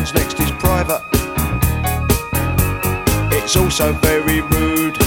comes next is private. It's also very rude.